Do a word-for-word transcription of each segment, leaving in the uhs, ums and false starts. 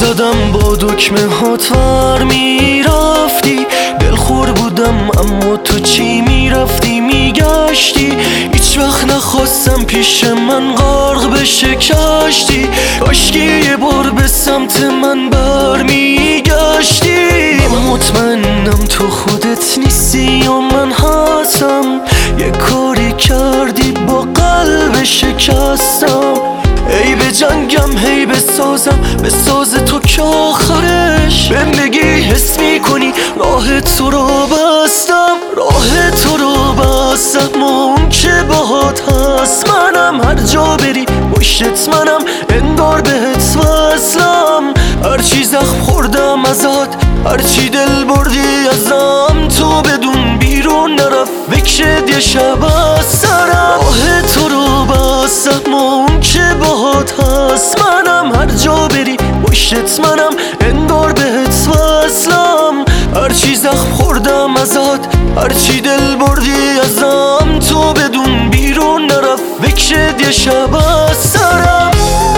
یادم با دکمه هات ور میرفتی، دلخور بودم اما تو چی میرفتی میگشتی. هیچ وقت نخواستم پیش من غرق بشه کشتی، کاشکی یه بار به سمت من بر میگشتی. مطمئنم تو خودت نیستی یا من هستم، یه کاری کردی با قلب شکستم. ای به جنگم هی بسازم به ساز تو که آخرش بهم بگی حس میکنی راه تو رو بستم، راه تو رو بستم. اون که باهات هست منم، هر جا بری پشتت منم، انگار بهت وصلم. هرچی زخم خوردم ازت، هرچی دل بردی ازم، تو بدون بیرون نرفت فکرت یه شب از سرم. راه تو رو بستم اون که باهات هست منم، هر جا بری پشتت منم، انگار بهت وصلم. هرچی زخم خوردم ازت، هرچی دل بردی ازم، تو بدون بیرون نرفت فکرت یه شب از سرم.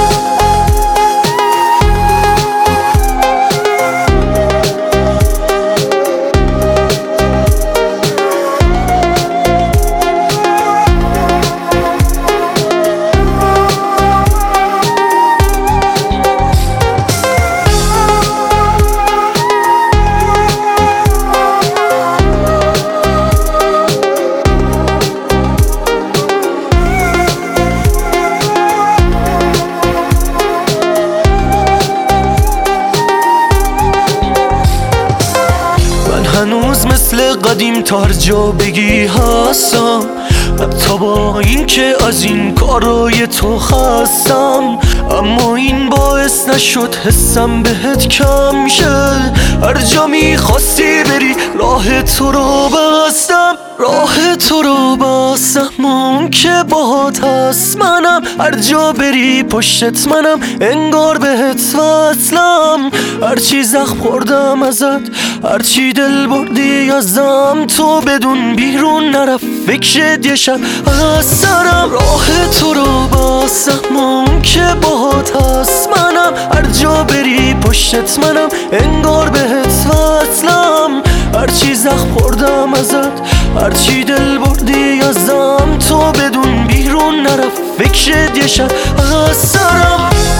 هنوز مثل قدیم تا هر جا بگی هستم، حتی با این که از این کارای تو خستم. اما این باعث نشد حسم بهت کم شه، هر جا میخواستی بری راه تو رو بستم، راه تو رو بستم. اون که باهات هست منم، هر جا بری پشتت منم، انگار بهت وصلم. هرچی زخم خوردم ازت، هرچی دل بردی ازم، تو بدون بیرون نرفت فکرت یه شب از سرم. راه تو رو بستم اون که باهات هست منم، هر جا بری پشتت منم، انگار بهت وصلم. هرچی زخم خوردم ازت، هرچی دل بردی ازم، تو بدون بیرون نرفت فکرت یه شب از سرم.